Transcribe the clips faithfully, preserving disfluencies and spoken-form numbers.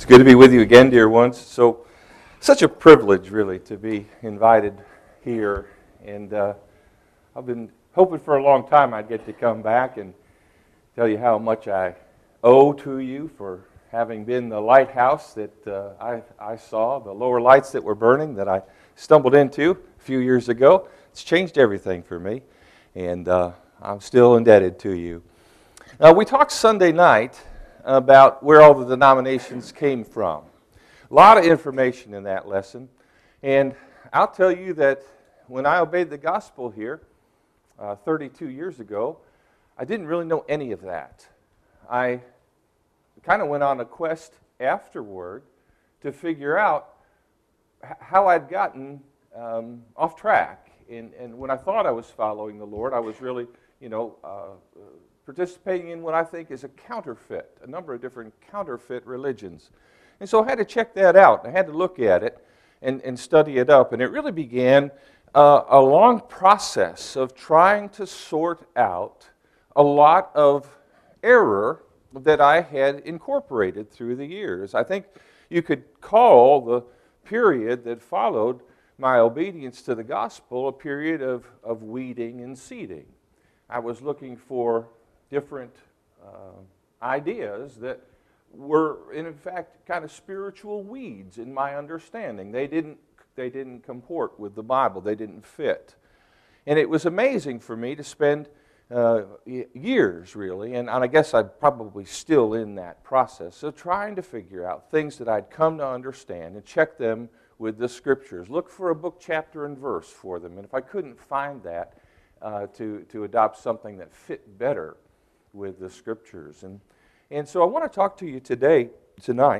good to be with you again, dear ones. So, such a privilege, really, to be invited here. And uh, I've been hoping for a long time I'd get to come back and tell you how much I owe to you for having been the lighthouse that uh, I, I saw, the lower lights that were burning that I stumbled into a few years ago. It's changed everything for me, and uh, I'm still indebted to you. Now, we talked Sunday night about where all the denominations came from. A lot of information in that lesson. And I'll tell you that when I obeyed the gospel here uh, thirty-two years ago, I didn't really know any of that. I kind of went on a quest afterward to figure out h- how I'd gotten um, off track. And, and when I thought I was following the Lord, I was really, you know, uh, participating in what I think is a counterfeit, a number of different counterfeit religions. And so I had to check that out. I had to look at it and, and study it up. And it really began uh, a long process of trying to sort out a lot of error that I had incorporated through the years. I think you could call the period that followed my obedience to the gospel a period of, of weeding and seeding. I was looking for different uh, ideas that were, in fact, kind of spiritual weeds in my understanding. They didn't, they didn't comport with the Bible. They didn't fit. And it was amazing for me to spend uh, years, really, and, and I guess I'm probably still in that process of trying to figure out things that I'd come to understand and check them with the Scriptures. Look for a book, chapter, and verse for them. And if I couldn't find that, uh, to, to adopt something that fit better with the Scriptures. And, and so I want to talk to you today, tonight,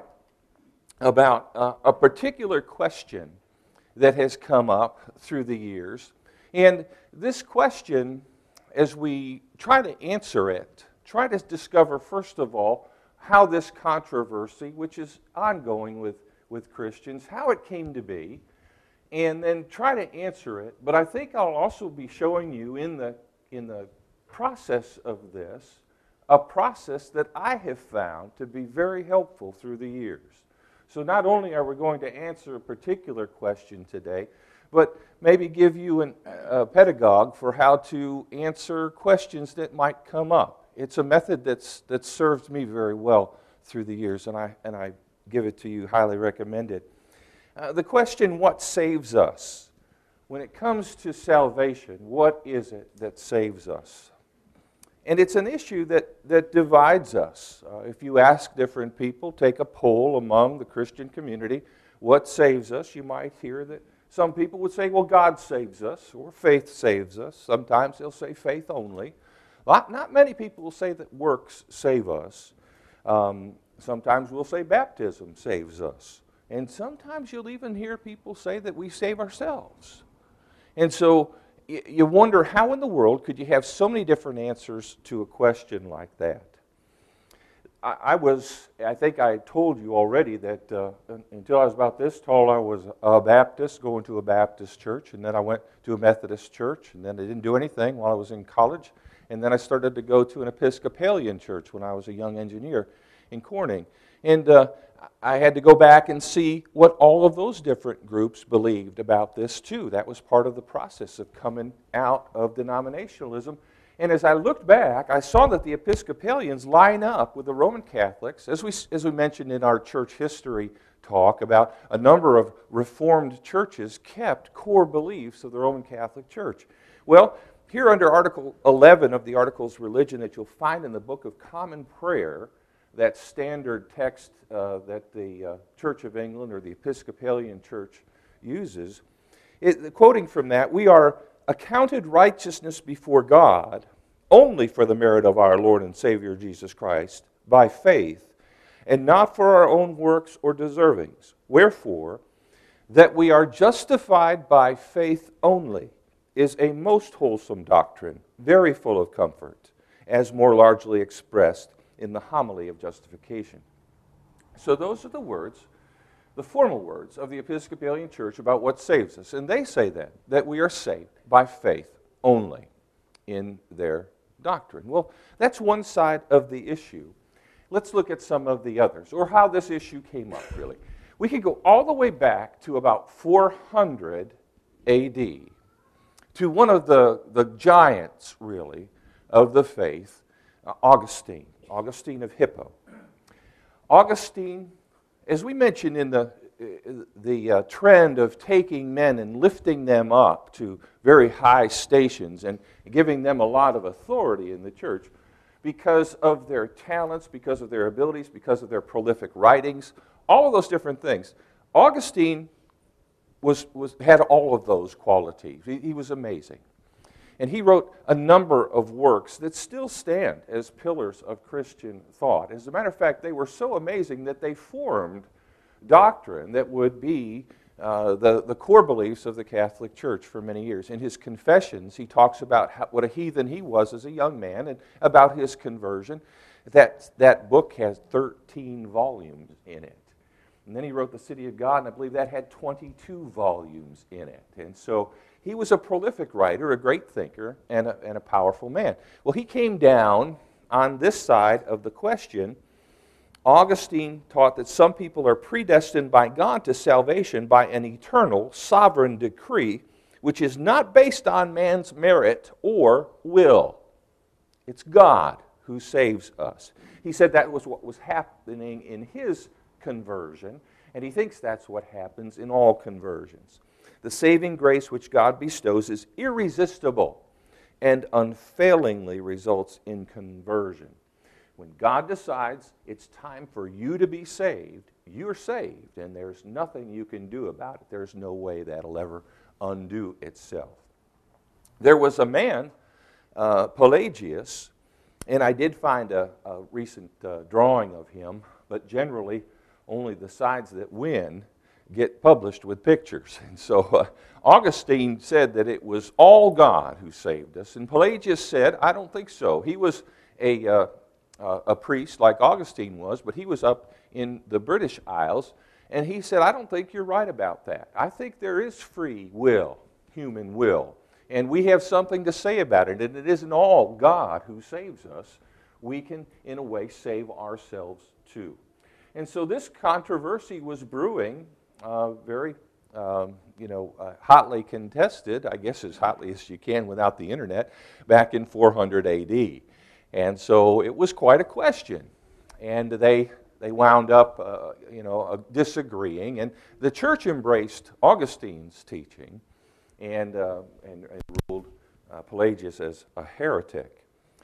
about uh, a particular question that has come up through the years. And this question, as we try to answer it, try to discover, first of all, how this controversy, which is ongoing with, with Christians, how it came to be, and then try to answer it. But I think I'll also be showing you in the, in the process of this, a process that I have found to be very helpful through the years. So not only are we going to answer a particular question today, but maybe give you an, a pedagogue for how to answer questions that might come up. It's a method that's that's served me very well through the years, and I and I give it to you, highly recommend it. Uh, the question, what saves us? When it comes to salvation, what is it that saves us? And it's an issue that, that divides us. Uh, if you ask different people, take a poll among the Christian community, what saves us? You might hear that some people would say, well, God saves us, or faith saves us. Sometimes they'll say faith only. Not, not many people will say that works save us. Um, sometimes we'll say baptism saves us. And sometimes you'll even hear people say that we save ourselves. And so you wonder, how in the world could you have so many different answers to a question like that? I, I was, I think I told you already that uh, until I was about this tall, I was a Baptist, going to a Baptist church, and then I went to a Methodist church, and then I didn't do anything while I was in college, and then I started to go to an Episcopalian church when I was a young engineer in Corning. And uh, I had to go back and see what all of those different groups believed about this too. That was part of the process of coming out of denominationalism. And as I looked back, I saw that the Episcopalians line up with the Roman Catholics, as we, as we mentioned in our church history talk about a number of Reformed churches kept core beliefs of the Roman Catholic Church. Well, here under Article eleven of the Articles of Religion that you'll find in the Book of Common Prayer, that standard text uh, that the uh, Church of England or the Episcopalian Church uses, it, quoting from that, we are accounted righteousness before God only for the merit of our Lord and Savior Jesus Christ by faith, and not for our own works or deservings. Wherefore, that we are justified by faith only is a most wholesome doctrine, very full of comfort, as more largely expressed in the homily of justification. So those are the words, the formal words of the Episcopalian Church about what saves us. And they say then that we are saved by faith only in their doctrine. Well, that's one side of the issue. let's look at some of the others, or how this issue came up, really. We could go all the way back to about four hundred A D, to one of the, the giants, really, of the faith, uh, Augustine, Augustine of Hippo. Augustine, as we mentioned in the, the uh, trend of taking men and lifting them up to very high stations and giving them a lot of authority in the church because of their talents, because of their abilities, because of their prolific writings, all of those different things. Augustine was, was, had all of those qualities. He, he was amazing. And he wrote a number of works that still stand as pillars of Christian thought. As a matter of fact, they were so amazing that they formed doctrine that would be uh, the, the core beliefs of the Catholic Church for many years. In his Confessions, he talks about how, what a heathen he was as a young man and about his conversion. That, that book has thirteen volumes in it. And then he wrote The City of God, and I believe that had twenty-two volumes in it. And so he was a prolific writer, a great thinker, and a, and a powerful man. Well, he came down on this side of the question. Augustine taught that some people are predestined by God to salvation by an eternal, sovereign decree, which is not based on man's merit or will. It's God who saves us. He said that was what was happening in his conversion, and he thinks that's what happens in all conversions. The saving grace which God bestows is irresistible and unfailingly results in conversion. When God decides it's time for you to be saved, you're saved, and there's nothing you can do about it. There's no way that'll ever undo itself. There was a man, uh, Pelagius, and I did find a, a recent uh, drawing of him, but generally only the sides that win get published with pictures. And so uh, Augustine said that it was all God who saved us, and Pelagius said, I don't think so. He was a, uh, uh, a priest like Augustine was, but he was up in the British Isles, and he said, I don't think you're right about that. I think there is free will, human will, and we have something to say about it, and it isn't all God who saves us. We can, in a way, save ourselves too. And so this controversy was brewing, uh, very, um, you know, uh, hotly contested, I guess as hotly as you can without the internet, back in four hundred A D. And so it was quite a question. And they they wound up, uh, you know, uh, disagreeing. And the church embraced Augustine's teaching and, uh, and, and ruled uh, Pelagius as a heretic.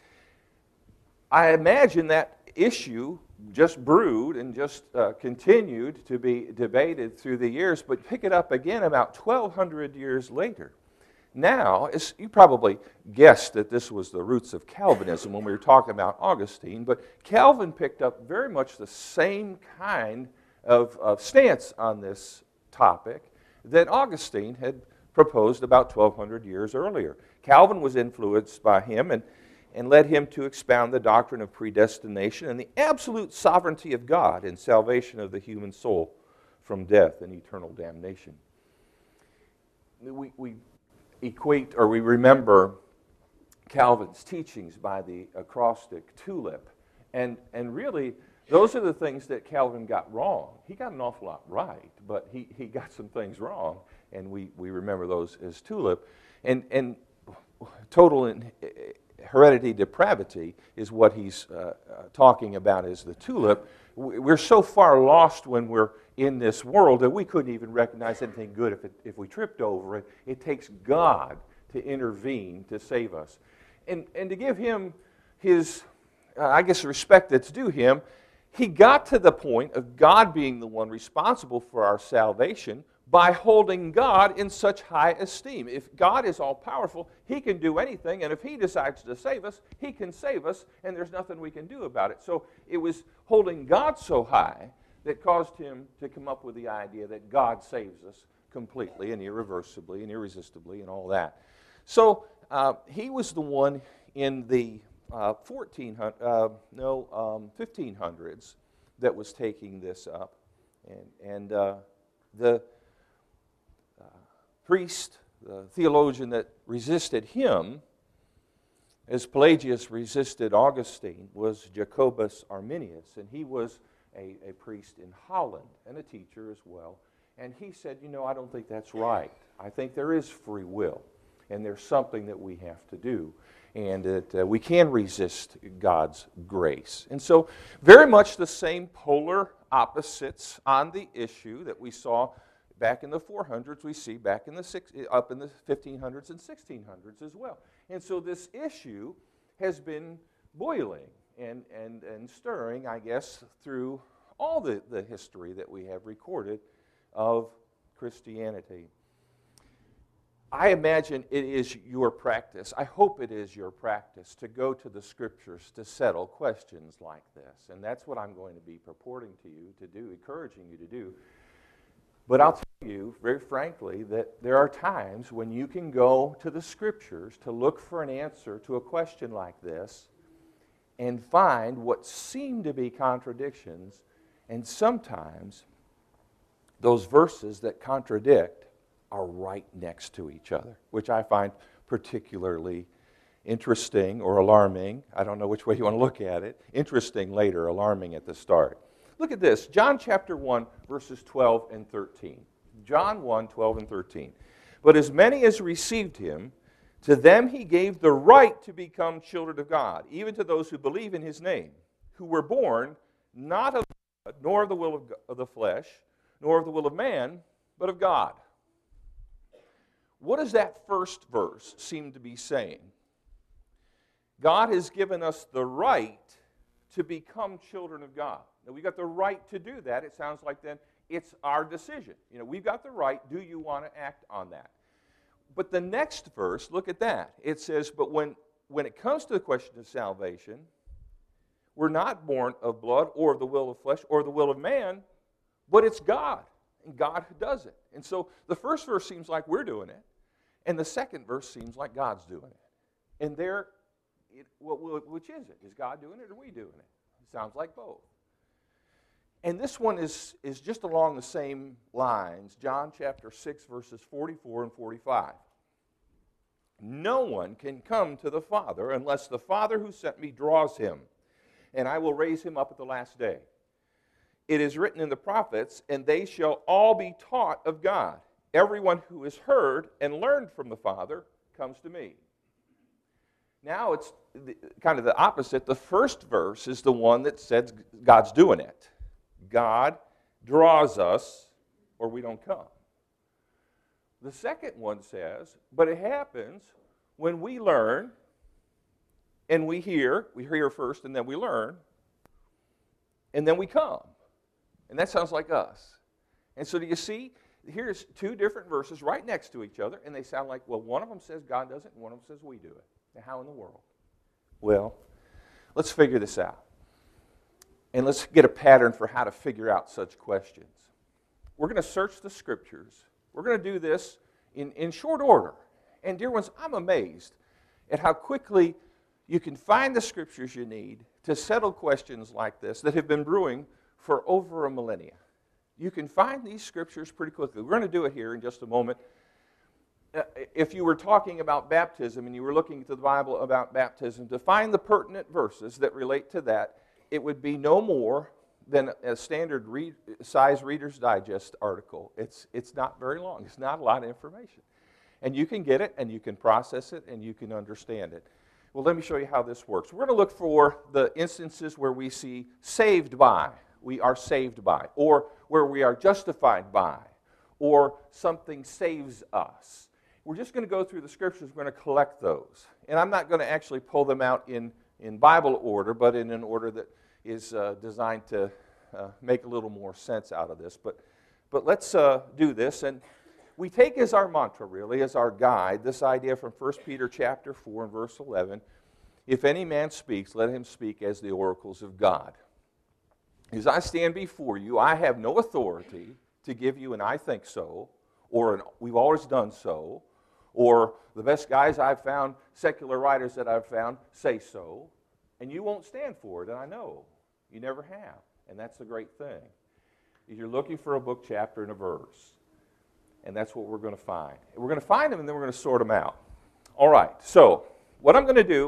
I imagine that issue just brewed and just uh, continued to be debated through the years, but pick it up again about twelve hundred years later. Now, as you probably guessed that this was the roots of Calvinism when we were talking about Augustine, but Calvin picked up very much the same kind of, of stance on this topic that Augustine had proposed about twelve hundred years earlier. Calvin was influenced by him and and led him to expound the doctrine of predestination and the absolute sovereignty of God in salvation of the human soul from death and eternal damnation. We, we equate, or we remember Calvin's teachings by the acrostic TULIP, and, and really, those are the things that Calvin got wrong. He got an awful lot right, but he, he got some things wrong, and we, we remember those as TULIP. And, and total in, heredity depravity is what he's uh, uh, talking about as the TULIP. We're so far lost when we're in this world that we couldn't even recognize anything good if, it, if we tripped over it. It takes God to intervene to save us. And, and to give him his, uh, I guess, respect that's due him, he got to the point of God being the one responsible for our salvation by holding God in such high esteem. If God is all-powerful, He can do anything, and if He decides to save us, He can save us, and there's nothing we can do about it. So it was holding God so high that caused him to come up with the idea that God saves us completely and irreversibly and irresistibly and all that. So uh, he was the one in the uh, fourteen hundred, uh, no, um, fifteen hundreds that was taking this up, and, and uh, the priest, the theologian that resisted him, as Pelagius resisted Augustine, was Jacobus Arminius, and he was a, a priest in Holland and a teacher as well. And he said, you know, I don't think that's right. I think there is free will, and there's something that we have to do, and that uh, we can resist God's grace. And so very much the same polar opposites on the issue that we saw back in the four hundreds, we see back in the six, up in the fifteen hundreds and sixteen hundreds as well. And so this issue has been boiling and, and, and stirring, I guess, through all the, the history that we have recorded of Christianity. I imagine it is your practice, I hope it is your practice, to go to the Scriptures to settle questions like this. And that's what I'm going to be purporting to you to do, encouraging you to do. But I'll tell you, very frankly, that there are times when you can go to the Scriptures to look for an answer to a question like this and find what seem to be contradictions, and sometimes those verses that contradict are right next to each other, which I find particularly interesting or alarming. I don't know which way you want to look at it. Interesting later, alarming at the start. Look at this, John chapter one, verses twelve and thirteen. John one, twelve and thirteen. But as many as received him, to them he gave the right to become children of God, even to those who believe in his name, who were born not of blood, nor of the will of, of the flesh, nor of the will of man, but of God. What does that first verse seem to be saying? God has given us the right to become children of God. Now, we've got the right to do that. It sounds like then it's our decision. You know, we've got the right. Do you want to act on that? But the next verse, look at that. It says, but when, when it comes to the question of salvation, we're not born of blood or of the will of flesh or the will of man, but it's God, and God who does it. And so the first verse seems like we're doing it, and the second verse seems like God's doing it. And there, it, which is it? Is God doing it or are we doing it? It sounds like both. And this one is, is just along the same lines. John chapter six, verses forty-four and forty-five. No one can come to the Father unless the Father who sent me draws him, and I will raise him up at the last day. It is written in the prophets, and they shall all be taught of God. Everyone who has heard and learned from the Father comes to me. Now it's the, kind of the opposite. The first verse is the one that says God's doing it. God draws us or we don't come. The second one says, but it happens when we learn and we hear. We hear first and then we learn. And then we come. And that sounds like us. And so do you see? Here's two different verses right next to each other, and they sound like, well, one of them says God does it, and one of them says we do it. Now, how in the world? Well, let's figure this out. And let's get a pattern for how to figure out such questions. We're going to search the Scriptures. We're going to do this in, in short order. And dear ones, I'm amazed at how quickly you can find the Scriptures you need to settle questions like this that have been brewing for over a millennia. You can find these Scriptures pretty quickly. We're going to do it here in just a moment. If you were talking about baptism and you were looking to the Bible about baptism, to find the pertinent verses that relate to that, it would be no more than a standard read, size Reader's Digest article. It's, it's not very long. It's not a lot of information. And you can get it, and you can process it, and you can understand it. Well, let me show you how this works. We're going to look for the instances where we see saved by, we are saved by, or where we are justified by, or something saves us. We're just going to go through the Scriptures. We're going to collect those. And I'm not going to actually pull them out in, in Bible order, but in an order that is uh, designed to uh, make a little more sense out of this. But, but let's uh, do this. And we take as our mantra, really, as our guide, this idea from First Peter chapter four and verse eleven. If any man speaks, let him speak as the oracles of God. As I stand before you, I have no authority to give you an I think so, or an we've always done so, or the best guys I've found, secular writers that I've found, say so, and you won't stand for it, and I know. You never have, and that's the great thing. You're looking for a book, chapter, and a verse, and that's what we're going to find. We're going to find them, and then we're going to sort them out. All right, so what I'm going to do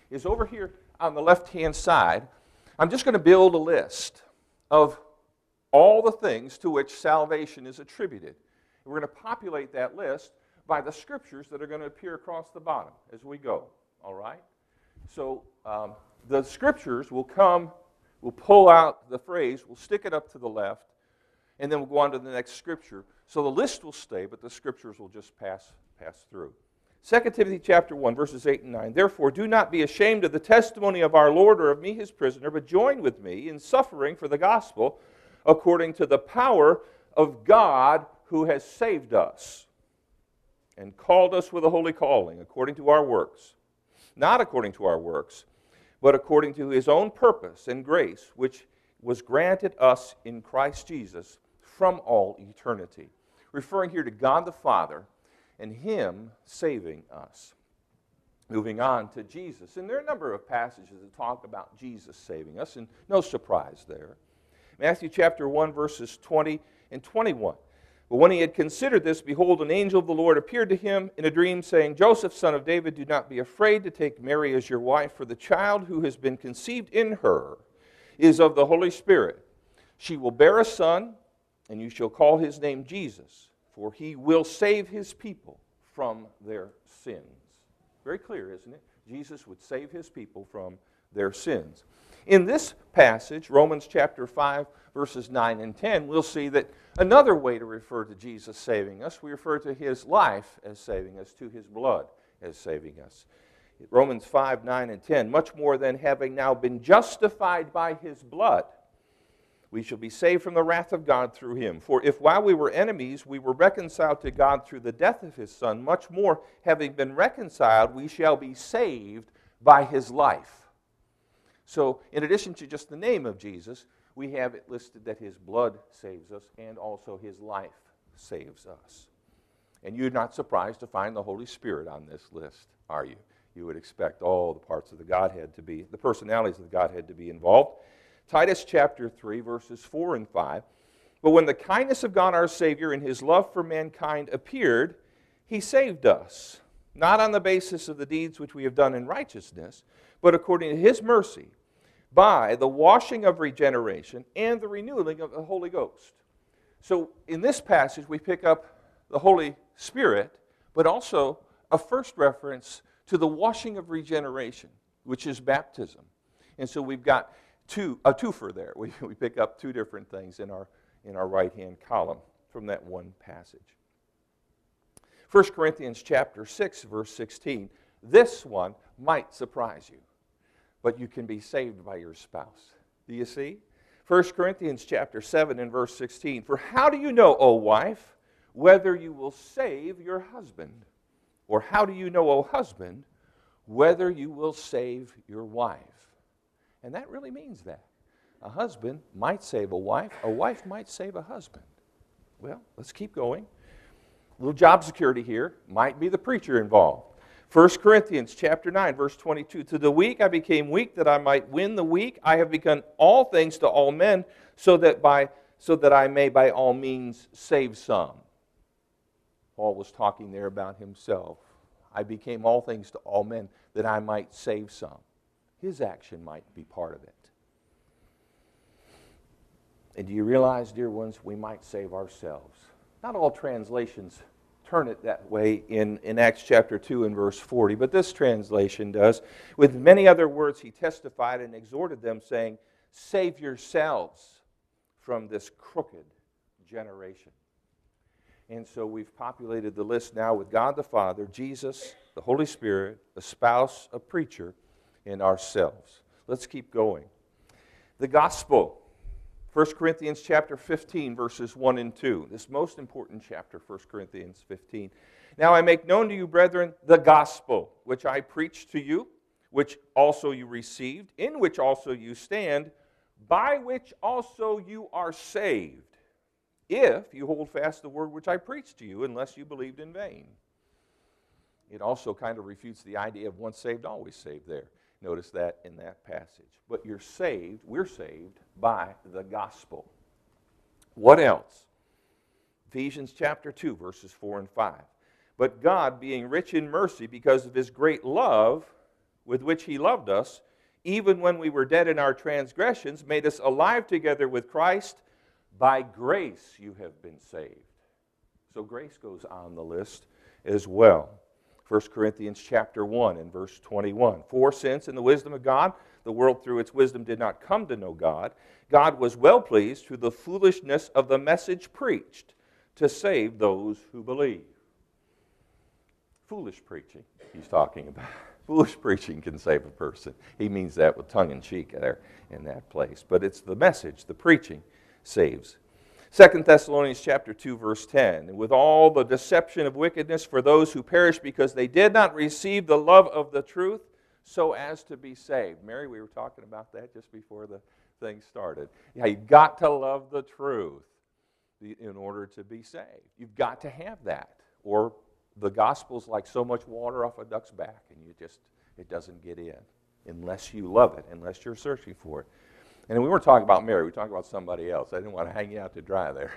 is over here on the left-hand side. I'm just going to build a list of all the things to which salvation is attributed. We're going to populate that list by the scriptures that are going to appear across the bottom as we go, all right? So um, the scriptures will come, we'll pull out the phrase, we'll stick it up to the left, and then we'll go on to the next scripture. So the list will stay, but the scriptures will just pass, pass through. Second Timothy chapter one, verses eight and nine. Therefore, do not be ashamed of the testimony of our Lord or of me, his prisoner, but join with me in suffering for the gospel according to the power of God who has saved us and called us with a holy calling, according to our works. Not according to our works, but according to his own purpose and grace, which was granted us in Christ Jesus from all eternity. Referring here to God the Father and him saving us. Moving on to Jesus. And there are a number of passages that talk about Jesus saving us, and no surprise there. Matthew chapter one, verses twenty and twenty-one. But when he had considered this, behold, an angel of the Lord appeared to him in a dream, saying, Joseph, son of David, do not be afraid to take Mary as your wife, for the child who has been conceived in her is of the Holy Spirit. She will bear a son, and you shall call his name Jesus, for he will save his people from their sins. Very clear, isn't it? Jesus would save his people from their sins. In this passage, Romans chapter five, verses nine and ten, we'll see that another way to refer to Jesus saving us, we refer to his life as saving us, to his blood as saving us. Romans five, nine, and ten, much more than having now been justified by his blood, we shall be saved from the wrath of God through him. For if while we were enemies, we were reconciled to God through the death of his Son, much more, having been reconciled, we shall be saved by his life. So, in addition to just the name of Jesus, we have it listed that his blood saves us and also his life saves us. And you're not surprised to find the Holy Spirit on this list, are you? You would expect all the parts of the Godhead to be, the personalities of the Godhead to be involved. Titus chapter three, verses four and five. But when the kindness of God our Savior and his love for mankind appeared, he saved us, not on the basis of the deeds which we have done in righteousness, but according to his mercy, by the washing of regeneration and the renewing of the Holy Ghost. So in this passage, we pick up the Holy Spirit, but also a first reference to the washing of regeneration, which is baptism. And so we've got two, a twofer there. We, we pick up two different things in our, in our right-hand column from that one passage. First Corinthians chapter six, verse sixteen. This one might surprise you, but you can be saved by your spouse. Do you see? First Corinthians chapter seven and verse sixteen. For how do you know, O wife, whether you will save your husband? Or how do you know, O husband, whether you will save your wife? And that really means that. A husband might save a wife. A wife might save a husband. Well, let's keep going. A little job security here. Might be the preacher involved. First Corinthians chapter nine, verse twenty-two. To the weak I became weak, that I might win the weak. I have become all things to all men, so that by so that I may by all means save some. Paul was talking there about himself. I became all things to all men, that I might save some. His action might be part of it. And do you realize, dear ones, we might save ourselves? Not all translations turn it that way in, in Acts chapter two and verse forty, but this translation does. With many other words he testified and exhorted them, saying, save yourselves from this crooked generation. And so we've populated the list now with God the Father, Jesus, the Holy Spirit, a spouse, a preacher, and ourselves. Let's keep going. The gospel. First Corinthians chapter fifteen, verses one and two. This most important chapter, First Corinthians fifteen. Now I make known to you, brethren, the gospel, which I preached to you, which also you received, in which also you stand, by which also you are saved, if you hold fast the word which I preached to you, unless you believed in vain. It also kind of refutes the idea of once saved, always saved there. Notice that in that passage. But you're saved, we're saved by the gospel. What else? Ephesians chapter two, verses four and five. But God, being rich in mercy because of his great love with which he loved us, even when we were dead in our transgressions, made us alive together with Christ. By grace you have been saved. So grace goes on the list as well. First Corinthians chapter one and verse twenty-one. For since in the wisdom of God, the world through its wisdom did not come to know God, God was well pleased through the foolishness of the message preached to save those who believe. Foolish preaching, he's talking about. Foolish preaching can save a person. He means that with tongue-in-cheek there in that place. But it's the message, the preaching, saves. Second Thessalonians chapter two, verse ten. And with all the deception of wickedness for those who perish because they did not receive the love of the truth, so as to be saved. Mary, we were talking about that just before the thing started. Yeah, you've got to love the truth in order to be saved. You've got to have that. Or the gospel's like so much water off a duck's back, and you just, it doesn't get in unless you love it, unless you're searching for it. And we weren't talking about Mary, we were talking about somebody else. I didn't want to hang you out to dry there.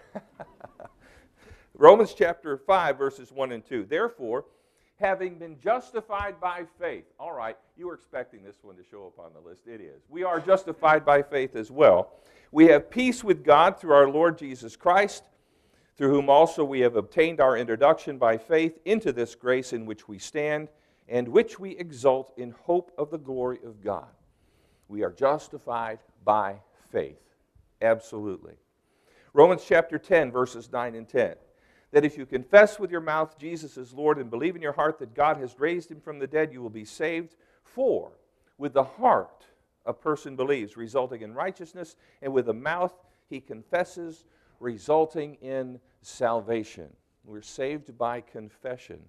Romans chapter five, verses one and two. Therefore, having been justified by faith. All right, you were expecting this one to show up on the list. It is. We are justified by faith as well. We have peace with God through our Lord Jesus Christ, through whom also we have obtained our introduction by faith into this grace in which we stand, and which we exult in hope of the glory of God. We are justified by faith. Absolutely. Romans chapter ten, verses nine and ten. That if you confess with your mouth Jesus is Lord and believe in your heart that God has raised him from the dead, you will be saved. For with the heart a person believes, resulting in righteousness, and with the mouth he confesses, resulting in salvation. We're saved by confession.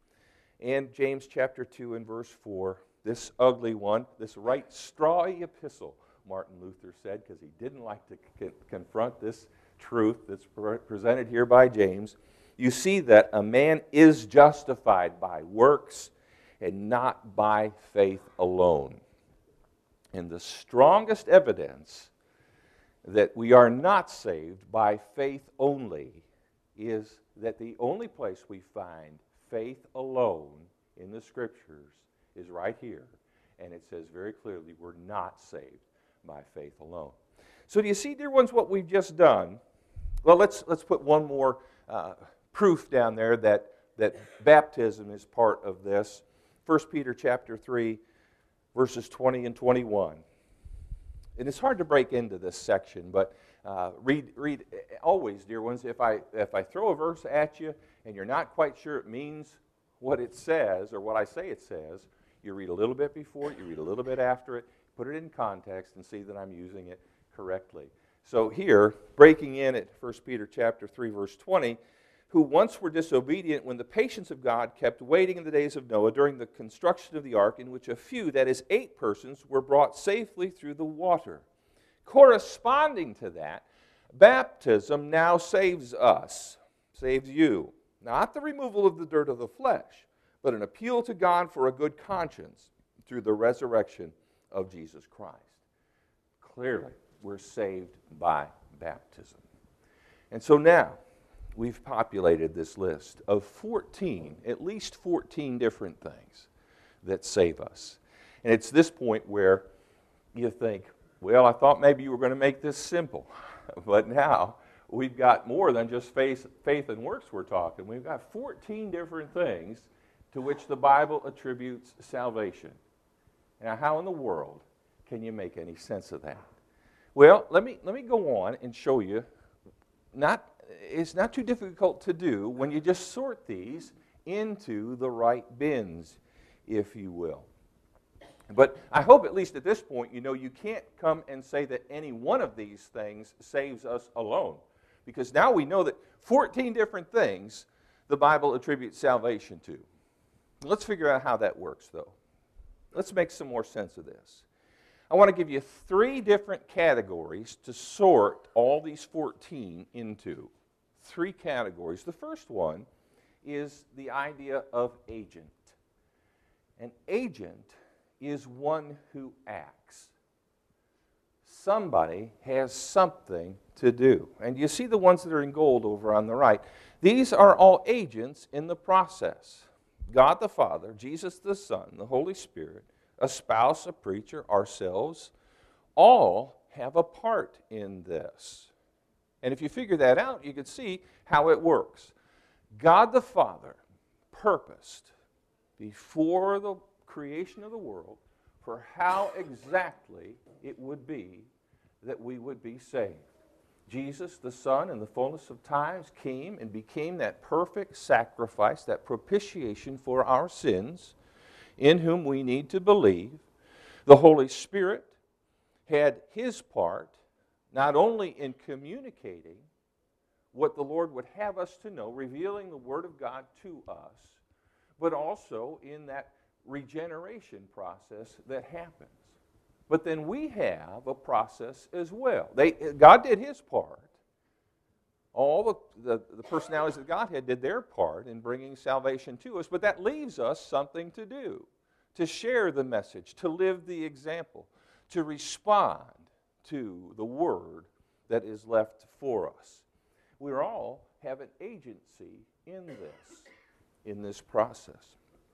And James chapter two and verse four, this ugly one, this right strawy epistle, Martin Luther said, because he didn't like to c- confront this truth that's pre- presented here by James. You see that a man is justified by works and not by faith alone. And the strongest evidence that we are not saved by faith only is that the only place we find faith alone in the Scriptures is right here. And it says very clearly we're not saved by faith alone. So do you see, dear ones, what we've just done? Well, let's let's put one more uh, proof down there that, that baptism is part of this. First Peter chapter three, verses twenty and twenty-one. And it's hard to break into this section, but uh, read, read always, dear ones, if I, if I throw a verse at you and you're not quite sure it means what it says or what I say it says, you read a little bit before it, you read a little bit after it, put it in context and see that I'm using it correctly. So here, breaking in at First Peter chapter three, verse twenty, who once were disobedient when the patience of God kept waiting in the days of Noah during the construction of the ark, in which a few, that is eight persons, were brought safely through the water. Corresponding to that, baptism now saves us, saves you. Not the removal of the dirt of the flesh, but an appeal to God for a good conscience through the resurrection of Jesus Christ. Clearly, we're saved by baptism. And so now, we've populated this list of fourteen, at least fourteen different things that save us. And it's this point where you think, well, I thought maybe you were going to make this simple. But now, we've got more than just faith, faith and works we're talking. We've got fourteen different things to which the Bible attributes salvation. Now, how in the world can you make any sense of that? Well, let me, let me go on and show you. Not It's not too difficult to do when you just sort these into the right bins, if you will. But I hope at least at this point you know you can't come and say that any one of these things saves us alone. Because now we know that fourteen different things the Bible attributes salvation to. Let's figure out how that works, though. Let's make some more sense of this. I want to give you three different categories to sort all these fourteen into. Three categories. The first one is the idea of agent. An agent is one who acts. Somebody has something to do. And you see the ones that are in gold over on the right. These are all agents in the process. God the Father, Jesus the Son, the Holy Spirit, a spouse, a preacher, ourselves, all have a part in this. And if you figure that out, you can see how it works. God the Father purposed before the creation of the world for how exactly it would be that we would be saved. Jesus, the Son, in the fullness of times, came and became that perfect sacrifice, that propitiation for our sins, in whom we need to believe. The Holy Spirit had his part, not only in communicating what the Lord would have us to know, revealing the Word of God to us, but also in that regeneration process that happens. But then we have a process as well. They, God did his part. All the, the, the personalities of Godhead did their part in bringing salvation to us, but that leaves us something to do, to share the message, to live the example, to respond to the word that is left for us. We all have an agency in this, in this process.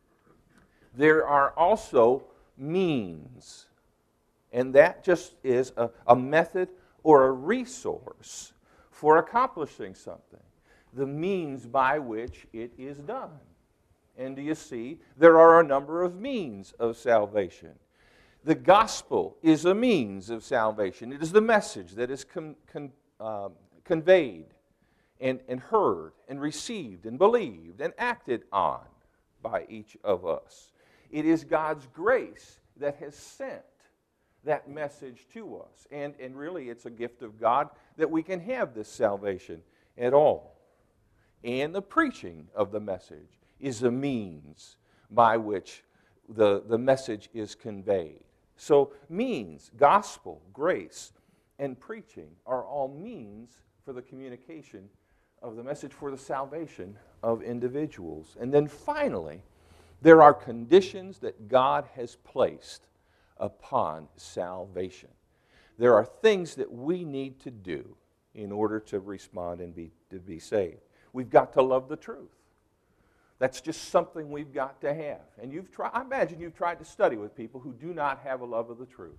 There are also means, and that just is a, a method or a resource for accomplishing something, the means by which it is done. And do you see, there are a number of means of salvation. The gospel is a means of salvation. It is the message that is con, con, um, conveyed and, and heard and received and believed and acted on by each of us. It is God's grace that has sent that message to us. And, and really, it's a gift of God that we can have this salvation at all. And the preaching of the message is a means by which the, the message is conveyed. So means, gospel, grace, and preaching are all means for the communication of the message for the salvation of individuals. And then finally, there are conditions that God has placed upon salvation. There are things that we need to do in order to respond and be, to be saved. We've got to love the truth. That's just something we've got to have. And you've tried, I imagine you've tried to study with people who do not have a love of the truth.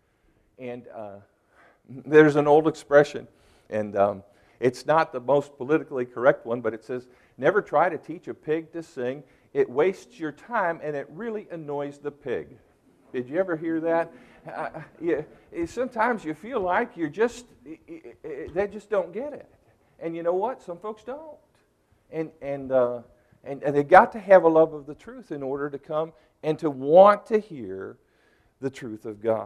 And uh, there's an old expression, and um, it's not the most politically correct one, but it says, never try to teach a pig to sing. It wastes your time, and it really annoys the pig. Did you ever hear that? Uh, yeah, sometimes you feel like you're just, they just don't get it. And you know what? Some folks don't. And, and, uh, and, and they've got to have a love of the truth in order to come and to want to hear the truth of God.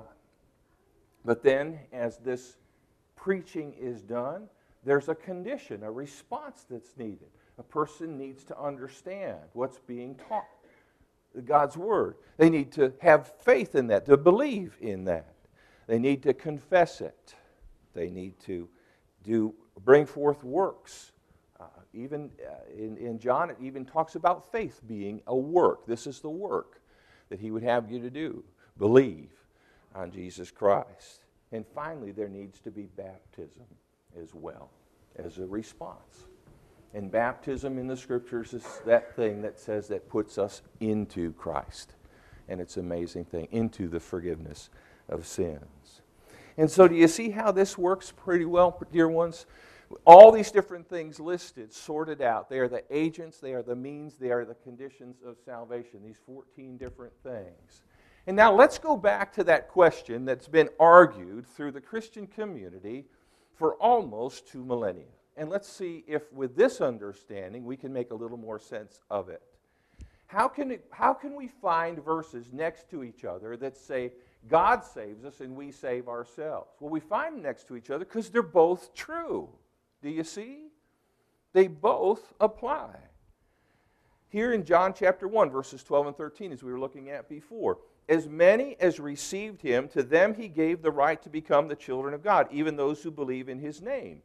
But then, as this preaching is done, there's a condition, a response that's needed. A person needs to understand what's being taught, God's Word. They need to have faith in that, to believe in that. They need to confess it. They need to do bring forth works. Uh, even uh, in, in John, it even talks about faith being a work. This is the work that he would have you to do. Believe on Jesus Christ. And finally, there needs to be baptism as well as a response. And baptism in the Scriptures is that thing that says that puts us into Christ. And it's an amazing thing, into the forgiveness of sins. And so do you see how this works pretty well, dear ones? All these different things listed, sorted out. They are the agents, they are the means, they are the conditions of salvation, these fourteen different things. And now let's go back to that question that's been argued through the Christian community for almost two millennia. And let's see if with this understanding we can make a little more sense of it. How can, it, how can we find verses next to each other that say God saves us and we save ourselves? Well, we find them next to each other because they're both true. Do you see? They both apply. Here in John chapter one, verses twelve and thirteen, as we were looking at before, as many as received him, to them he gave the right to become the children of God, even those who believe in his name.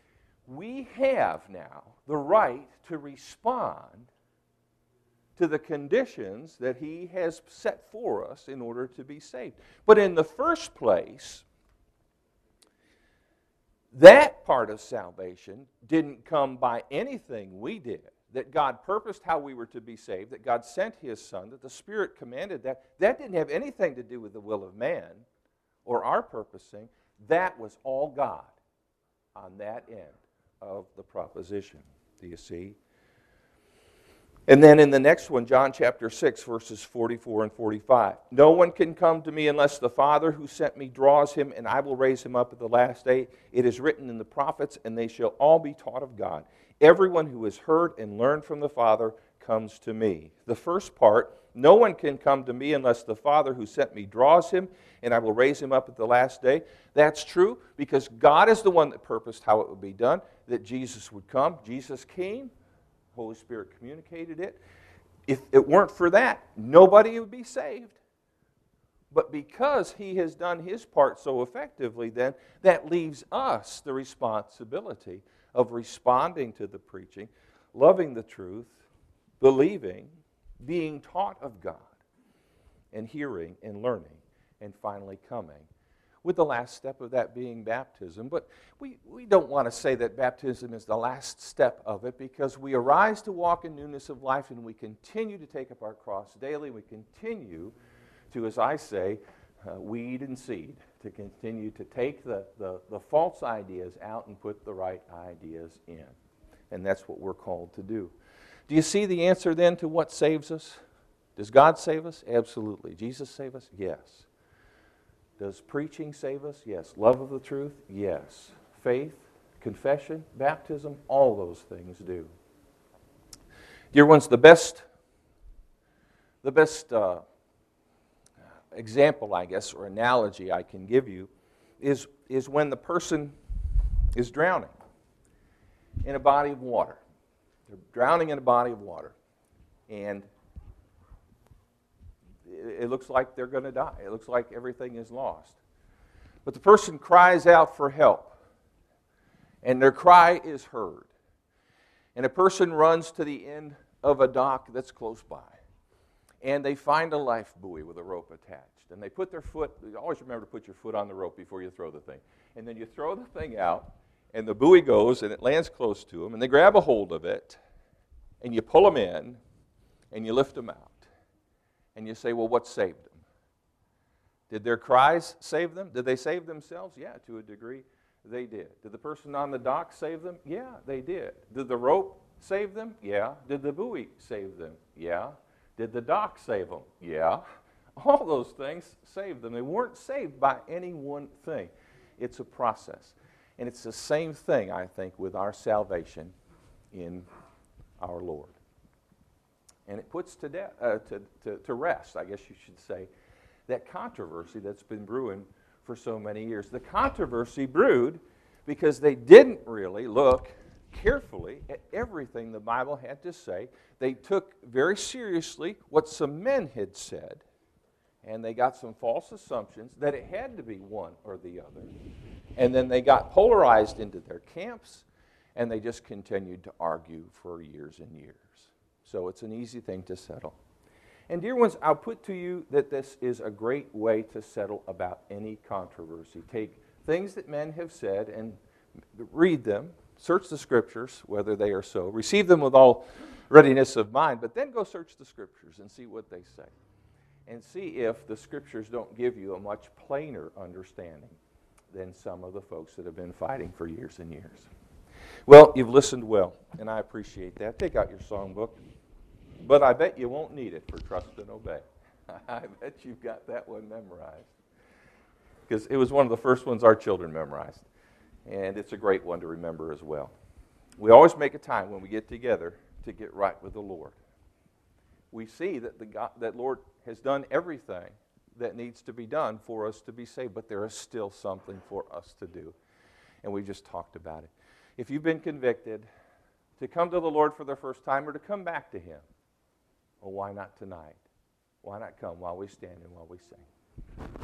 We have now the right to respond to the conditions that he has set for us in order to be saved. But in the first place, that part of salvation didn't come by anything we did. that God purposed how we were to be saved, that God sent His Son, that the Spirit commanded that, that didn't have anything to do with the will of man or our purposing. That was all God on that end of the proposition. Do you see? And then in the next one, John chapter six, verses forty-four and forty-five. No one can come to me unless the Father who sent me draws him, and I will raise him up at the last day. It is written in the prophets, and they shall all be taught of God. Everyone who has heard and learned from the Father comes to me. The first part, no one can come to me unless the Father who sent me draws him, and I will raise him up at the last day. That's true because God is the one that purposed how it would be done, that Jesus would come. Jesus came. Holy Spirit communicated it. If it weren't for that, nobody would be saved. But because He has done His part so effectively, then that leaves us the responsibility of responding to the preaching, loving the truth, believing, being taught of God, and hearing and learning, and finally coming. With the last step of that being baptism. But we, we don't want to say that baptism is the last step of it, because we arise to walk in newness of life, and we continue to take up our cross daily. We continue to, as I say, uh, weed and seed, to continue to take the, the, the false ideas out and put the right ideas in. And that's what we're called to do. Do you see the answer then to what saves us? Does God save us? Absolutely. Jesus save us? Yes. Does preaching save us? Yes. Love of the truth? Yes. Faith, confession, baptism, all those things do. Dear ones, the best, the best uh, example, I guess, or analogy I can give you is, is when the person is drowning in a body of water. They're drowning in a body of water. And it looks like they're going to die. It looks like everything is lost. But the person cries out for help, and their cry is heard. And a person runs to the end of a dock that's close by, and they find a life buoy with a rope attached. And they put their foot, always remember to put your foot on the rope before you throw the thing. And then you throw the thing out, and the buoy goes, and it lands close to them, and they grab a hold of it, and you pull them in, and you lift them out. And you say, well, what saved them? Did their cries save them? Did they save themselves? Yeah, to a degree, they did. Did the person on the dock save them? Yeah, they did. Did the rope save them? Yeah. Did the buoy save them? Yeah. Did the dock save them? Yeah. All those things saved them. They weren't saved by any one thing. It's a process. And it's the same thing, I think, with our salvation in our Lord. And it puts to, de- uh, to, to, to rest, I guess you should say, that controversy that's been brewing for so many years. The controversy brewed because they didn't really look carefully at everything the Bible had to say. They took very seriously what some men had said, and they got some false assumptions that it had to be one or the other. And then they got polarized into their camps, and they just continued to argue for years and years. So it's an easy thing to settle. And dear ones, I'll put to you that this is a great way to settle about any controversy. Take things that men have said and read them, search the Scriptures, whether they are so, receive them with all readiness of mind, but then go search the Scriptures and see what they say. And see if the Scriptures don't give you a much plainer understanding than some of the folks that have been fighting for years and years. Well, you've listened well, and I appreciate that. Take out your songbook. But I bet you won't need it for Trust and Obey. I bet you've got that one memorized. Because it was one of the first ones our children memorized. And it's a great one to remember as well. We always make a time when we get together to get right with the Lord. We see that the God, that Lord has done everything that needs to be done for us to be saved, but there is still something for us to do. And we just talked about it. If you've been convicted to come to the Lord for the first time or to come back to Him, well, why not tonight? Why not come while we stand and while we sing?